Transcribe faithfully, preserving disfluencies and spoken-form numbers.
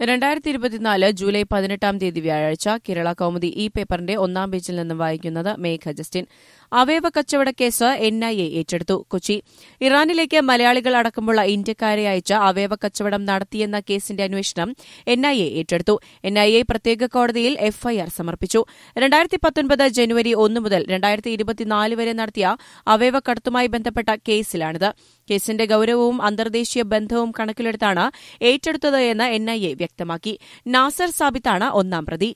രണ്ടായിരത്തി ഇരുപത്തിനാല് ജൂലൈ പതിനെട്ടാം തീയതി വ്യാഴാഴ്ച കേരള കൌമുദി ഈ പേപ്പറിന്റെ ഒന്നാം പേജിൽ നിന്നും വായിക്കുന്നത് മേഘ ജസ്റ്റിൻ. അവയവ കച്ചവട കേസ് എൻ ഐ എ ഏറ്റെടുത്തു. കൊച്ചി. ഇറാനിലേക്ക് മലയാളികൾ അടക്കമുള്ള ഇന്ത്യക്കാരെ അയച്ച അവയവ കച്ചവടം നടത്തിയെന്ന കേസിന്റെ അന്വേഷണം എൻ ഐ എ ഏറ്റെടുത്തു. എൻ ഐ എ പ്രത്യേക കോടതിയിൽ എഫ്ഐആർ സമർപ്പിച്ചു. രണ്ടായിരത്തി പത്തൊൻപത് ജനുവരി ഒന്ന് മുതൽ രണ്ടായിരത്തി ഇരുപത്തിനാല് വരെ നടത്തിയ അവയവ കടത്തുമായി ബന്ധപ്പെട്ട കേസിലാണിത്. കേസിന്റെ ഗൌരവവും അന്തർദേശീയ ബന്ധവും കണക്കിലെടുത്താണ് ഏറ്റെടുത്തത് എന്ന് എൻ ഐ എ വ്യക്തമാക്കി. നാസർ സാബിത്താണ് ഒന്നാം പ്രതി.